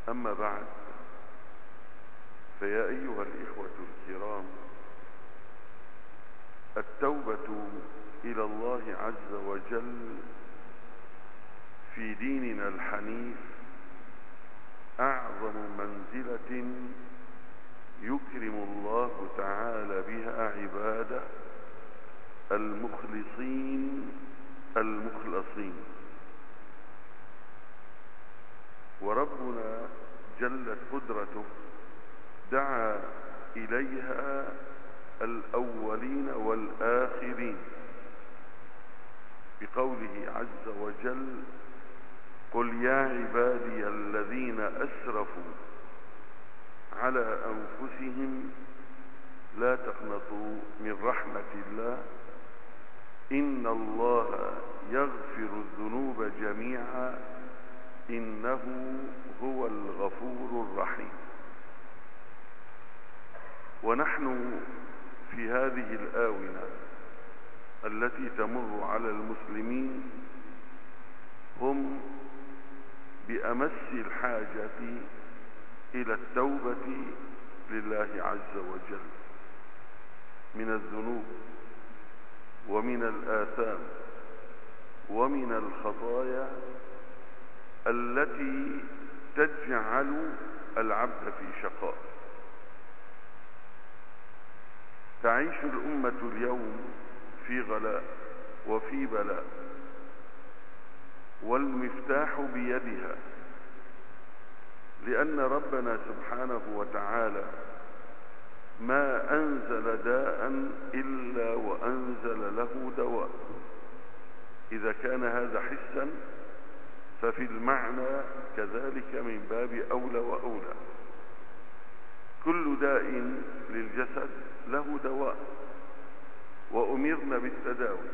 أما بعد، فيا أيها الإخوة الكرام، التوبة إلى الله عز وجل في ديننا الحنيف أعظم منزلة يكرم الله تعالى بها عباده المخلصين المخلصين. وربنا جلت قدرته دعا إليها الأولين والآخرين بقوله عز وجل: قل يا عبادي الذين أسرفوا على أنفسهم لا تقنطوا من رحمة الله إن الله يغفر الذنوب جميعا إنه هو الغفور الرحيم. ونحن في هذه الآونة التي تمر على المسلمين هم بأمس الحاجة إلى التوبة لله عز وجل من الذنوب ومن الآثام ومن الخطايا التي تجعل العبد في شقاء. تعيش الأمة اليوم في غلاء وفي بلاء، والمفتاح بيدها، لأن ربنا سبحانه وتعالى ما أنزل داء إلا وأنزل له دواء. إذا كان هذا حسا ففي المعنى كذلك من باب أولى وأولى. كل داء للجسد له دواء وأمرنا بالتداوي،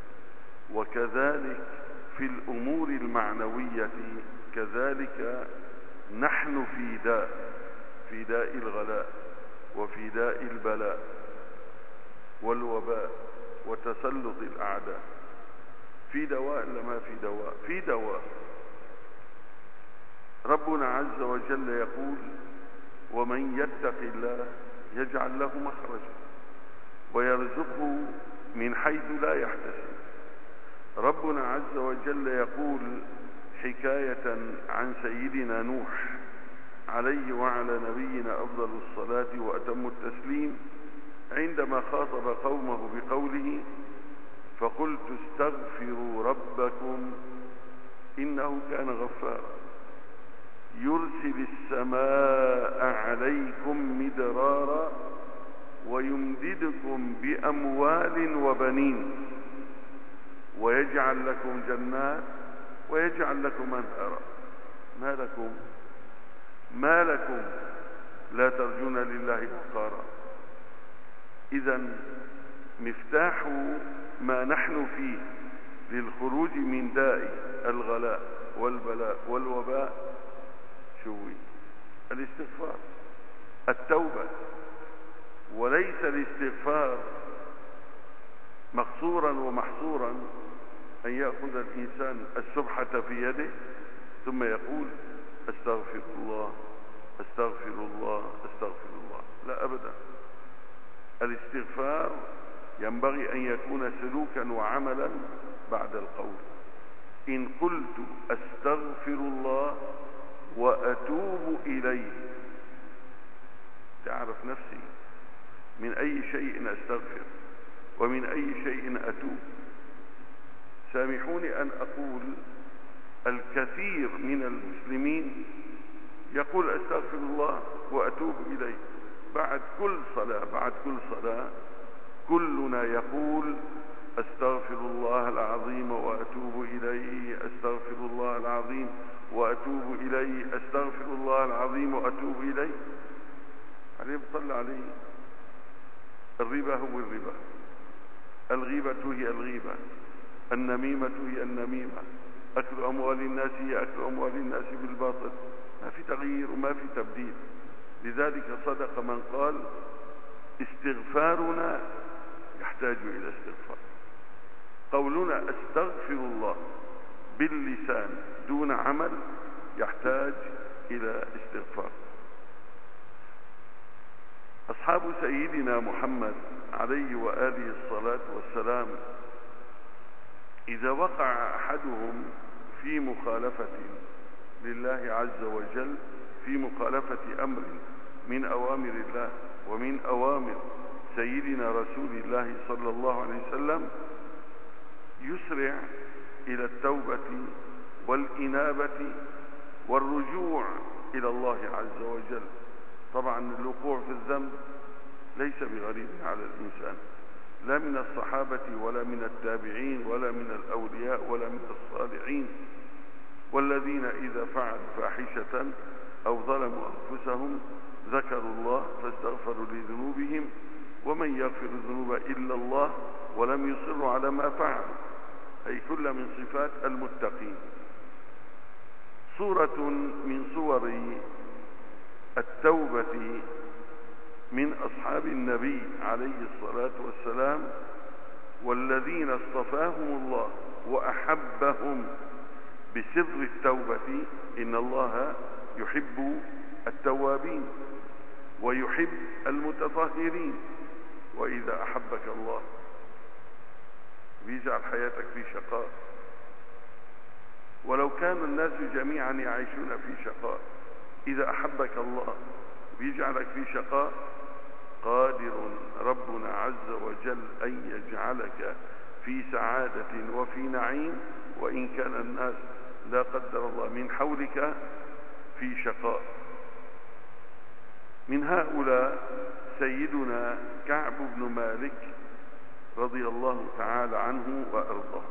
وكذلك في الأمور المعنوية كذلك نحن في داء الغلاء وفي داء البلاء والوباء وتسلط الأعداء. في دواء لما في دواء؟ في دواء. ربنا عز وجل يقول: ومن يتق الله يجعل له مخرجا ويرزقه من حيث لا يحتسب. ربنا عز وجل يقول حكاية عن سيدنا نوح عليه وعلى نبينا أفضل الصلاة وأتم التسليم عندما خاطب قومه بقوله: فقلت استغفروا ربكم إنه كان غفارا يرسل السماء عليكم مدرارا ويمددكم بأموال وبنين ويجعل لكم جنات ويجعل لكم أنهارا. ما لكم لا ترجون لله وقارا. إذن مفتاح ما نحن فيه للخروج من داء الغلاء والبلاء والوباء شوي الاستغفار، التوبة. وليس الاستغفار مقصورا ومحصورا أن يأخذ الإنسان السبحة في يده ثم يقول أستغفر الله أستغفر الله أستغفر الله. لا أبدا. الاستغفار ينبغي أن يكون سلوكا وعملا بعد القول. إن قلت أستغفر الله وأتوب إليه، تعرف نفسي من أي شيء أستغفر ومن أي شيء أتوب. سامحوني أن أقول الكثير من المسلمين يقول أستغفر الله وأتوب إليه بعد كل صلاة كلنا يقول أستغفر الله العظيم وأتوب إليه أستغفر الله العظيم وأتوب إليه أستغفر الله العظيم وأتوب إليه. عليه بصلى عليه. الربا هو الربا، الغيبة هي الغيبة، النميمة هي النميمة، أكل أموال الناس هي أكل أموال الناس بالباطل. ما في تغيير وما في تبديل. لذلك صدق من قال استغفارنا يحتاج إلى استغفار. قولنا أستغفر الله باللسان دون عمل يحتاج إلى استغفار. أصحاب سيدنا محمد عليه وآله الصلاة والسلام إذا وقع أحدهم في مخالفة لله عز وجل، في مخالفة أمر من أوامر الله ومن أوامر سيدنا رسول الله صلى الله عليه وسلم، يسرع إلى التوبة والإنابة والرجوع إلى الله عز وجل. طبعا الوقوع في الذنب ليس بغريب على الإنسان، لا من الصحابة ولا من التابعين ولا من الأولياء ولا من الصالحين، والذين إذا فعلوا فاحشة أو ظلموا أنفسهم ذكروا الله فاستغفروا لذنوبهم ومن يغفر الذنوب إلا الله ولم يصروا على ما فعلوا، أي كل من صفات المتقين. صورة من صور التوبة من أصحاب النبي عليه الصلاة والسلام، والذين اصطفاهم الله وأحبهم بسر التوبة. إن الله يحب التوابين ويحب المتطهرين. وإذا أحبك الله بيجعل حياتك في شقاء، ولو كان الناس جميعا يعيشون في شقاء، إذا أحبك الله بيجعلك في شقاء. قادر ربنا عز وجل أن يجعلك في سعادة وفي نعيم، وإن كان الناس لا قدر الله من حولك في شقاء. من هؤلاء سيدنا كعب بن مالك رضي الله تعالى عنه وأرضاه.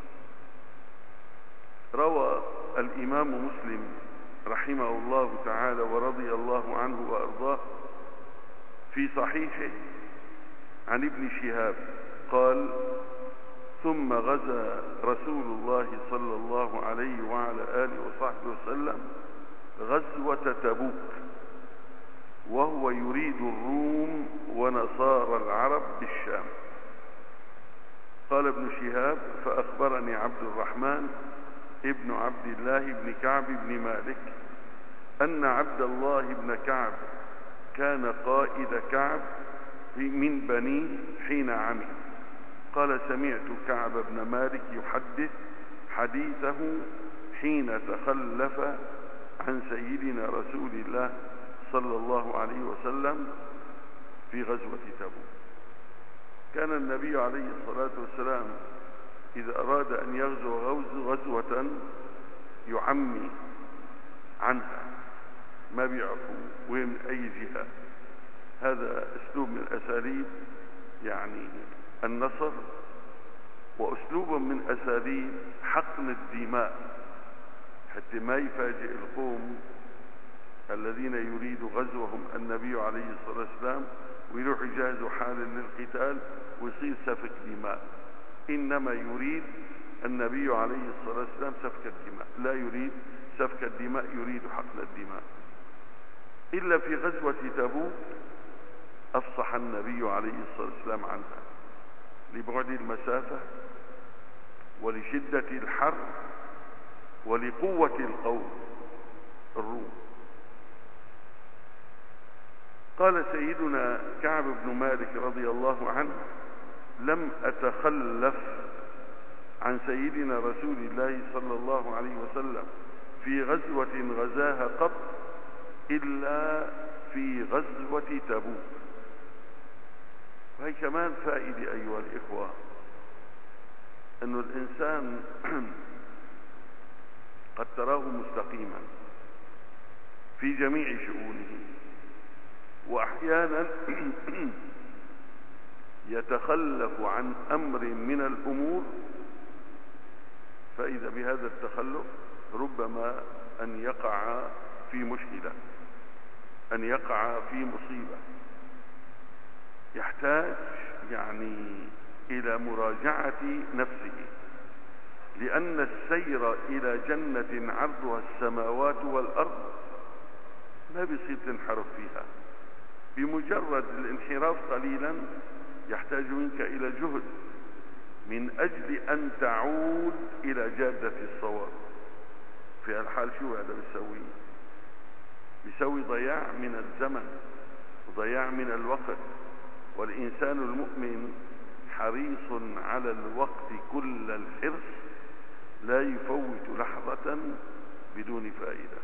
روى الإمام مسلم رحمه الله تعالى ورضي الله عنه وأرضاه في صحيحه عن ابن شهاب قال: ثم غزا رسول الله صلى الله عليه وعلى آله وصحبه وسلم غزوة تبوك وهو يريد الروم ونصارى العرب بالشام. قال ابن شهاب: فأخبرني عبد الرحمن ابن عبد الله بن كعب بن مالك أن عبد الله بن كعب كان قائد كعب من بنيه حين عمي. قال: سمعت كعب بن مالك يحدث حديثه حين تخلف عن سيدنا رسول الله صلى الله عليه وسلم في غزوة تبوك. كان النبي عليه الصلاة والسلام إذا أراد أن يغزو غزوة يعمي عنها، ما بيعرفوا وين من أي جهة. هذا أسلوب من أساليب يعني النصر، وأسلوب من أساليب حقن الدماء، حتى ما يفاجئ القوم الذين يريد غزوهم النبي عليه الصلاة والسلام ويروح يجهزوا حالا للقتال ويصير سفك دماء. إنما يريد النبي عليه الصلاة والسلام سفك الدماء، لا يريد سفك الدماء، يريد حقن الدماء. إلا في غزوة تبوك أفصح النبي عليه الصلاة والسلام عنها لبعد المسافة ولشدة الحر ولقوة القوم الروم. قال سيدنا كعب بن مالك رضي الله عنه: لم أتخلف عن سيدنا رسول الله صلى الله عليه وسلم في غزوة غزاها قط إلا في غزوة تبوك. وهي كمان فائدة أيها الإخوة، أن الإنسان قد تراه مستقيما في جميع شؤونه، وأحيانا يتخلف عن أمر من الأمور، فإذا بهذا التخلف ربما أن يقع في مشكلة، أن يقع في مصيبة، يحتاج يعني إلى مراجعة نفسه، لأن السير إلى جنة عرضها السماوات والأرض ما بيصير تنحرف فيها. بمجرد الانحراف قليلا يحتاج منك إلى جهد من أجل أن تعود إلى جادة الصواب. في الحال شو هذا بيسوي؟ يسوي ضياع من الزمن وضياع من الوقت. والإنسان المؤمن حريص على الوقت كل الحرص، لا يفوت لحظة بدون فائدة.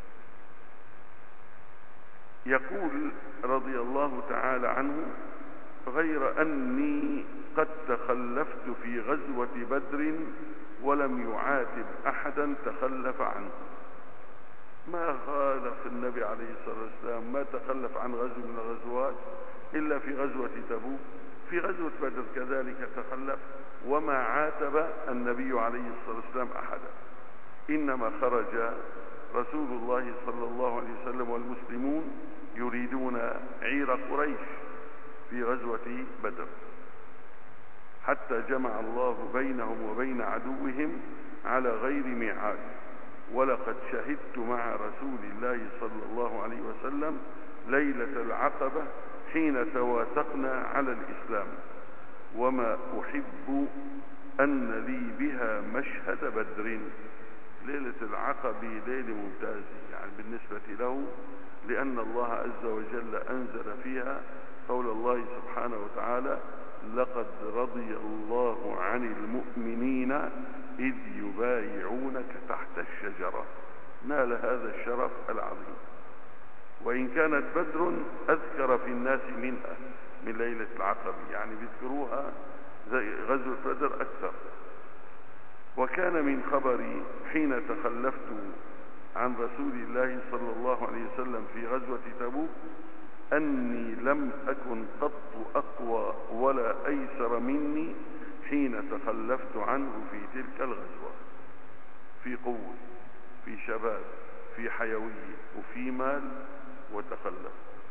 يقول رضي الله تعالى عنه: غير أني قد تخلفت في غزوة بدر ولم يعاتب أحدا تخلف عنه. ما خالف النبي عليه الصلاة والسلام، ما تخلف عن غزو من الغزوات إلا في غزوة تبوك. في غزوة بدر كذلك تخلف، وما عاتب النبي عليه الصلاة والسلام أحدا. إنما خرج رسول الله صلى الله عليه وسلم والمسلمون يريدون عير قريش في غزوة بدر، حتى جمع الله بينهم وبين عدوهم على غير ميعاد. ولقد شهدت مع رسول الله صلى الله عليه وسلم ليلة العقبة حين تواثقنا على الإسلام، وما أحب أن لي بها مشهد بدر. ليلة العقبة ليلة ممتازة يعني بالنسبة له، لأن الله عز وجل أنزل فيها قول الله سبحانه وتعالى: لقد رضي الله عن المؤمنين إذ يبايعونك تحت الشجرة. نال هذا الشرف العظيم. وإن كانت بدر أذكر في الناس منها من ليلة العقبة، يعني بيذكروها زي غزوة بدر أكثر. وكان من خبري حين تخلفت عن رسول الله صلى الله عليه وسلم في غزوة تبوك أني لم أكن قط أقوى ولا أيسر مني حين تخلفت عنه في تلك الغزوة، في قوة، في شباب، في حيوية، وفي مال، وتخلف.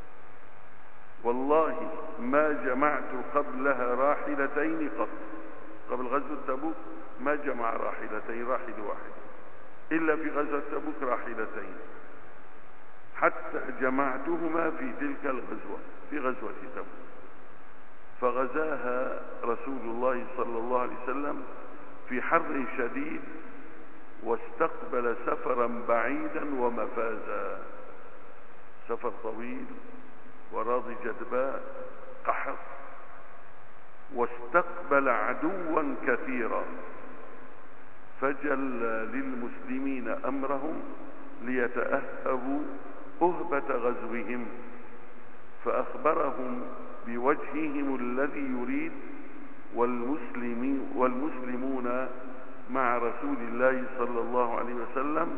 والله ما جمعت قبلها راحلتين قط. قبل غزوة تبوك ما جمع راحلتين، راحل واحد، إلا في غزوة تبوك راحلتين، حتى جمعتهما في تلك الغزوة، في غزوة تبوك. فغزاها رسول الله صلى الله عليه وسلم في حر شديد، واستقبل سفرا بعيدا ومفازا، سفر طويل وراض جدباء قحط، واستقبل عدوا كثيرا، فجلى للمسلمين أمرهم ليتأهبوا أهبة غزوهم، فأخبرهم بوجههم الذي يريد، والمسلمون مع رسول الله صلى الله عليه وسلم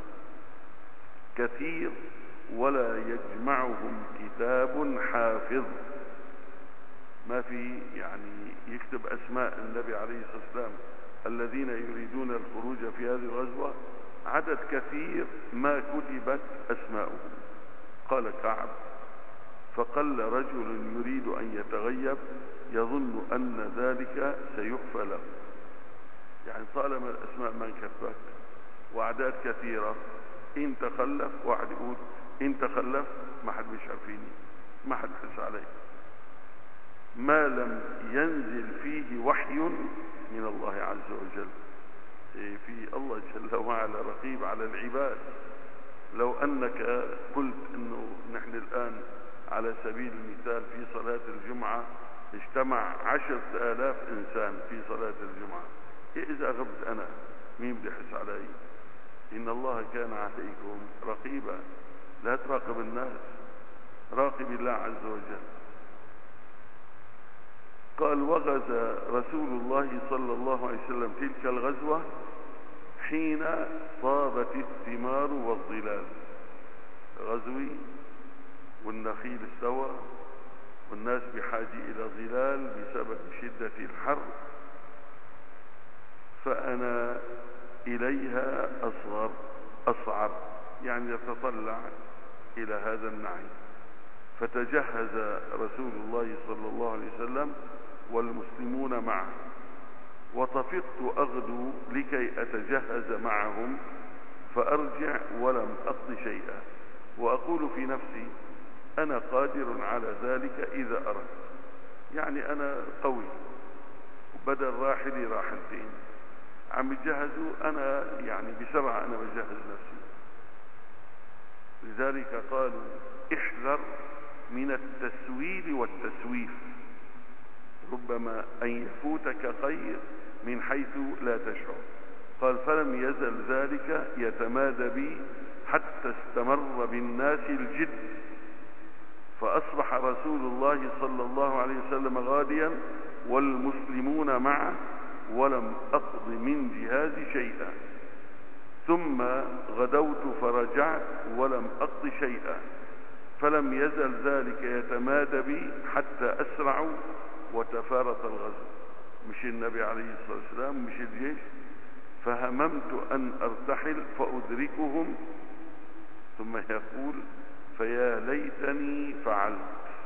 كثير، ولا يجمعهم كتاب حافظ. ما في يعني يكتب أسماء النبي عليه الصلاة والسلام الذين يريدون الخروج في هذه الغزوة، عدد كثير ما كتبت أسماؤهم. قال كعب: فقل رجل يريد أن يتغيب يظن أن ذلك سيخفى له. يعني طالما الأسماء ما انكتبت وأعداد كثيرة، إن تخلف واحد يقول إن تخلف ما حد مش عارفيني، ما حد حس عليه، ما لم ينزل فيه وحي من الله عز وجل. في الله جل وعلا رقيب على العباد. لو أنك قلت أنه نحن الآن على سبيل المثال في صلاة الجمعة اجتمع 10,000 إنسان في صلاة الجمعة، إذا غبت أنا مين بدي يحس علي؟ إن الله كان عليكم رقيبا. لا تراقب الناس، راقب الله عز وجل. قال: وغزا رسول الله صلى الله عليه وسلم تلك الغزوة حين طابت الثمار والظلال. غزوي والنخيل استوى والناس بحاجة إلى ظلال بسبب شدة الحر، فأنا إليها أصعر، يعني يتطلع إلى هذا النعيم. فتجهز رسول الله صلى الله عليه وسلم والمسلمون معه، وطفقت أغدو لكي أتجهز معهم، فأرجع ولم أقض شيئا، وأقول في نفسي: أنا قادر على ذلك إذا أردت. يعني أنا قوي، بدل راحلي راحلتين عم يجهزوا، أنا يعني بسرعة أنا بجهز نفسي. لذلك قالوا احذر من التسويل والتسويف، ربما أن يفوتك خير من حيث لا تشعر. قال فلم يزل ذلك يتمادى بي حتى استمر بالناس الجد، فأصبح رسول الله صلى الله عليه وسلم غاديا والمسلمون معه، ولم أقض من جهازي شيئا، ثم غدوت فرجعت ولم أقض شيئا، فلم يزل ذلك يتمادى بي حتى أسرعوا وتفارق الغزو. مش النبي عليه الصلاة والسلام، مش الجيش، فهممت أن أرتحل فأدركهم، ثم يقول فيا ليتني فعلت،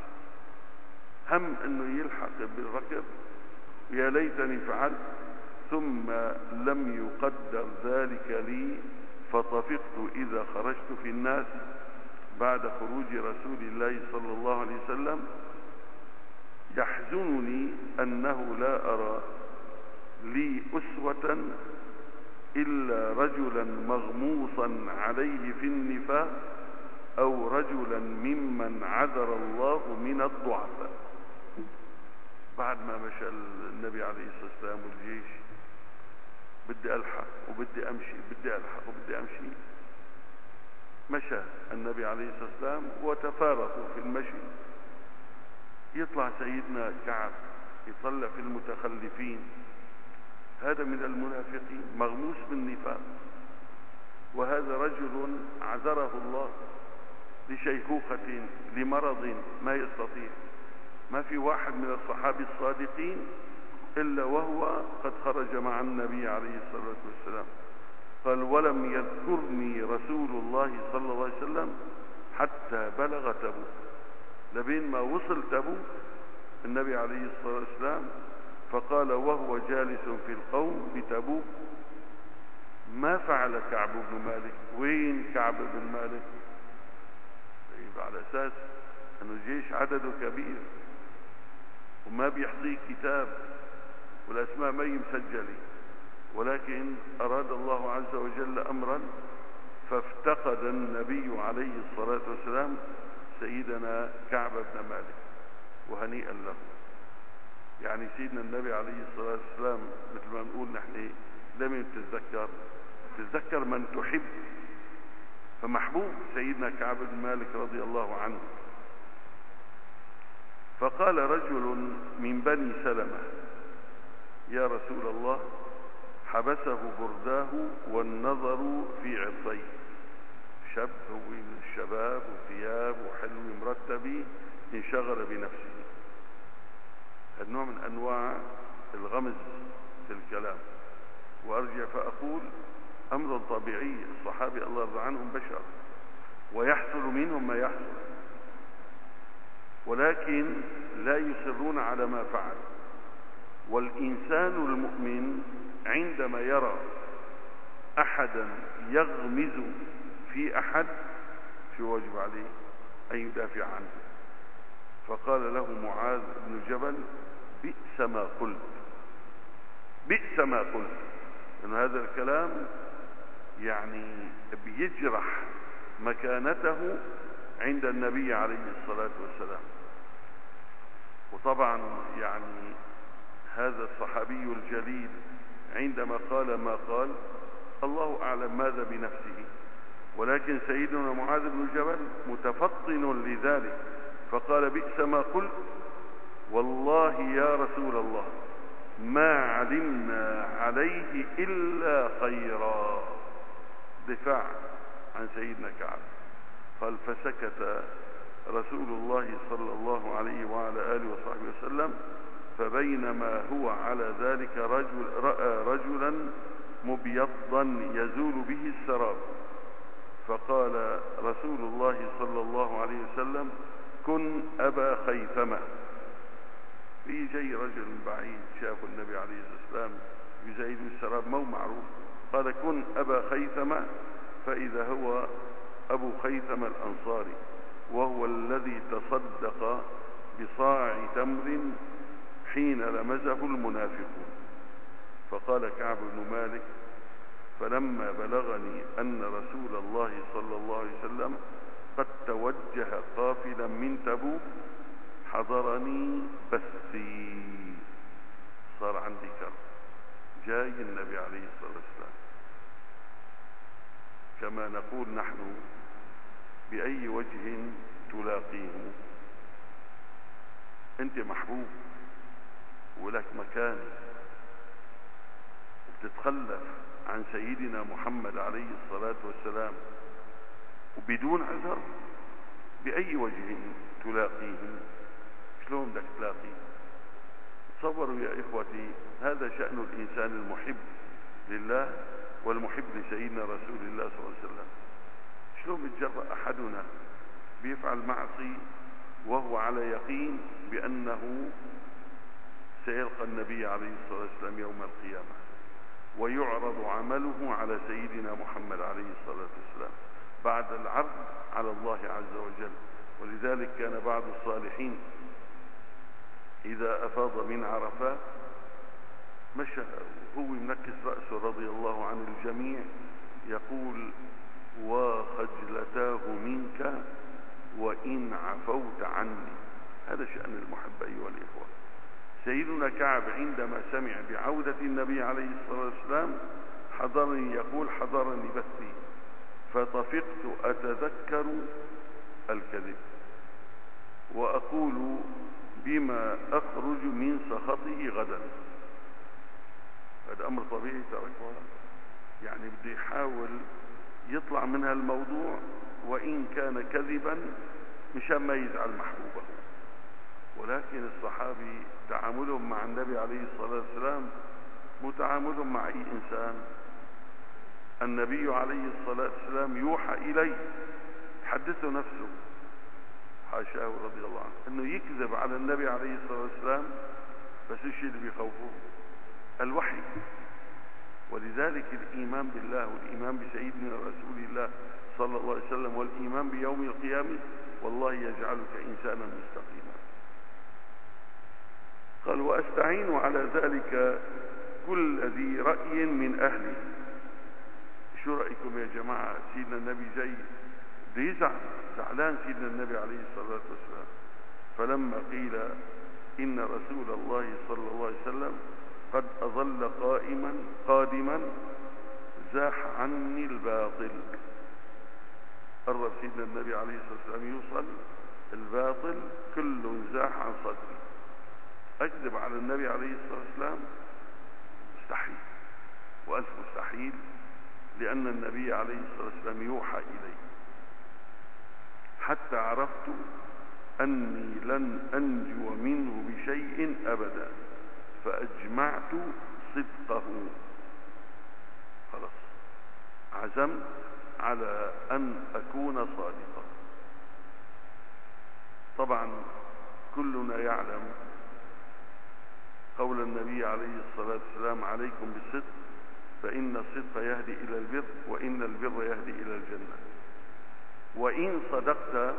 هم أنه يلحق بالركب، يا ليتني فعلت، ثم لم يقدر ذلك لي، فطفقت إذا خرجت في الناس بعد خروج رسول الله صلى الله عليه وسلم، يحزنني أنه لا أرى لي أسوة إلا رجلا مغموصا عليه في النفاق، أو رجلا ممن عذر الله من الضعفاء. بعد ما مشى النبي عليه الصلاة والسلام والجيش، بدي ألحق وبدي أمشي، بدي ألحق وبدي أمشي، مشى النبي عليه الصلاة والسلام وتفارقوا في المشي. يطلع سيدنا كعب يطلع في المتخلفين، هذا من المنافقين مغموس بالنفاق، وهذا رجل عذره الله لشيخوخة لمرض ما يستطيع. ما في واحد من الصحابة الصادقين إلا وهو قد خرج مع النبي عليه الصلاة والسلام. قال ولم يذكرني رسول الله صلى الله عليه وسلم حتى بلغ تبوك، لبين ما وصل تبوك النبي عليه الصلاة والسلام، فقال وهو جالس في القوم بتبوك ما فعل كعب بن مالك. وين كعب بن مالك؟ طيب على أساس أنه الجيش عدده كبير وما بيحصيه كتاب والأسماء ما مسجلة، ولكن أراد الله عز وجل أمرا فافتقد النبي عليه الصلاة والسلام سيدنا كعب بن مالك، وهنيئا له. يعني سيدنا النبي عليه الصلاة والسلام مثل ما نقول نحن لم تتذكر من تحب، فمحبوب سيدنا كعب بن مالك رضي الله عنه. فقال رجل من بني سلمة يا رسول الله حبسه برداه والنظر في عرضيه، شاب هو من الشباب وثياب وحلو مرتب انشغل بنفسه. هذا نوع من أنواع الغمز في الكلام. وأرجع فأقول أمر طبيعي، الصحابة الله يرضى عنهم بشر ويحصل منهم ما يحصل، ولكن لا يصرون على ما فعل. والإنسان المؤمن عندما يرى أحدا يغمز في أحد شو واجب عليه؟ أن يدافع عنه. فقال له معاذ بن جبل بئس ما قلت، بئس ما قلت، لأن هذا الكلام يعني بيجرح مكانته عند النبي عليه الصلاة والسلام. وطبعا يعني هذا الصحابي الجليل عندما قال ما قال الله أعلم ماذا بنفسه، ولكن سيدنا معاذ بن جبل متفطن لذلك، فقال بئس ما قلت والله يا رسول الله ما علمنا عليه إلا خيرا، دفاع عن سيدنا كعب. قال فسكت رسول الله صلى الله عليه وعلى آله وصحبه وسلم، فبينما هو على ذلك رأى رجلا مبيضا يزول به السراب، فقال رسول الله صلى الله عليه وسلم كن أبا خيثمة. في جاي رجل من بعيد شافوا النبي عليه الصلاة والسلام يزيل السراب مو معروف، قال كن أبا خيثمة، فإذا هو أبو خيثمة الأنصاري، وهو الذي تصدق بصاع تمر حين لمزه المنافقون. فقال كعب بن مالك فلما بلغني أن رسول الله صلى الله عليه وسلم قد توجه قافلا من تبوك حضرني بثي. صار عندي كرب، جاي النبي عليه الصلاة والسلام. كما نقول نحن: بأي وجه تلاقيه؟ انت محبوب ولك مكان، وبتتخلف عن سيدنا محمد عليه الصلاة والسلام وبدون عذر. بأي وجه تلاقيه؟ شلون بدك تلاقيه؟ تصوروا يا إخوتي، هذا شأن الإنسان المحب لله والمحب لسيدنا رسول الله صلى الله عليه وسلم. شلون بتجرأ أحدنا بيفعل معصي وهو على يقين بأنه سيلقى النبي عليه الصلاة والسلام يوم القيامة، ويعرض عمله على سيدنا محمد عليه الصلاة والسلام بعد العرض على الله عز وجل. ولذلك كان بعض الصالحين إذا أفاض من عرفات مشى هو منكس رأسه رضي الله عن الجميع يقول: وخجلتاه منك وإن عفوت عني. هذا شأن المحب أيها الإخوة. سيدنا كعب عندما سمع بعودة النبي عليه الصلاة والسلام حضرني، يقول: حضرني بثي فطفقت أتذكر الكذب وأقول بما أخرج من سخطه غدا. هذا أمر طبيعي تركوها، يعني بده يحاول يطلع من هالموضوع وإن كان كذبا مشان ما يزعل محبوبه. ولكن الصحابي تعاملهم مع النبي عليه الصلاة والسلام مو تعاملهم مع أي إنسان. النبي عليه الصلاة والسلام يوحى إليه، حدثه نفسه حاشاه رضي الله عنه أنه يكذب على النبي عليه الصلاة والسلام. بس الشيء اللي بيخوفوه الوحي. ولذلك الإيمان بالله والإيمان بسيدنا رسول الله صلى الله عليه وسلم والإيمان بيوم القيامة والله يجعلك إنسانا مستقيما. قال: وأستعين على ذلك كل ذي رأي من أهلي. شو رأيكم يا جماعة؟ سيدنا النبي جاي بده يزعل، زعلان سيدنا النبي عليه الصلاة والسلام. فلما قيل إن رسول الله صلى الله عليه وسلم قد أظل قادما زاح عني الباطل. قرب سيدنا النبي عليه الصلاة والسلام يوصل، الباطل كله زاح عن صدري. أكذب على النبي عليه الصلاة والسلام مستحيل، وألف مستحيل، لأن النبي عليه الصلاة والسلام يوحى إلي. حتى عرفت أني لن أنجو منه بشيء أبدا، فأجمعت صدقه. خلاص عزمت على أن أكون صادقا. طبعا كلنا يعلم قول النبي عليه الصلاة والسلام: عليكم بالصدق فإن الصدق يهدي إلى البر وإن البر يهدي إلى الجنة. وإن صدقت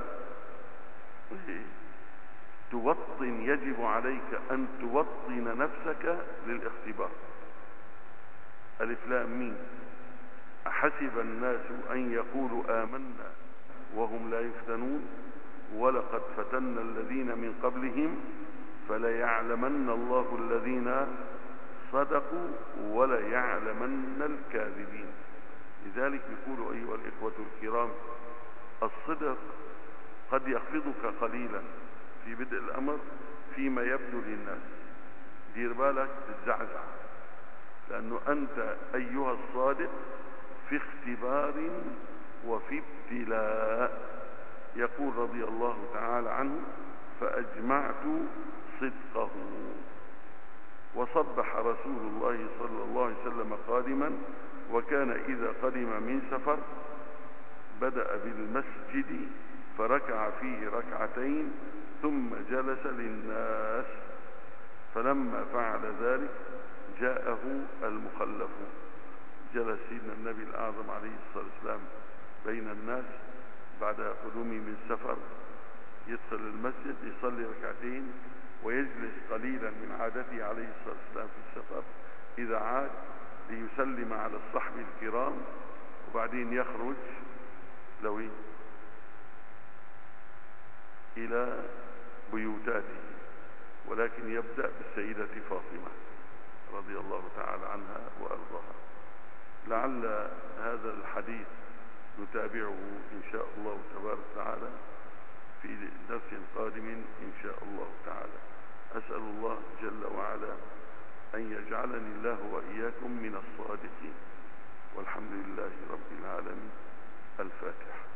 توطن، يجب عليك أن توطن نفسك للاختبار. ألف لام ميم. أحسب الناس أن يقولوا آمنا وهم لا يفتنون ولقد فتنا الذين من قبلهم فليعلمن الله الذين صدقوا وليعلمن الكاذبين. لذلك يقول أيها الإخوة الكرام: الصدق قد يخفضك قليلا في بدء الأمر فيما يبدو للناس. دير بالك تتزعزع، لأنه أنت أيها الصادق في اختبار وفي ابتلاء. يقول رضي الله تعالى عنه: فأجمعت صدقه. وصبح رسول الله صلى الله عليه وسلم قادما، وكان إذا قدم من سفر بدأ بالمسجد فركع فيه ركعتين ثم جلس للناس. فلما فعل ذلك جاءه المخلف. جلس سيدنا النبي الأعظم عليه الصلاة والسلام بين الناس بعد قدومه من السفر، يدخل المسجد يصلي ركعتين ويجلس قليلا من عادته عليه الصلاة والسلام في السفر. إذا عاد ليسلم على الصحب الكرام وبعدين يخرج إلى بيوتاته، ولكن يبدأ بالسيدة فاطمة رضي الله تعالى عنها وأرضاها. لعل هذا الحديث نتابعه إن شاء الله تبارك وتعالى في درس قادم إن شاء الله تعالى. أسأل الله جل وعلا أن يجعلني الله وإياكم من الصادقين، والحمد لله رب العالمين. الفاتحة.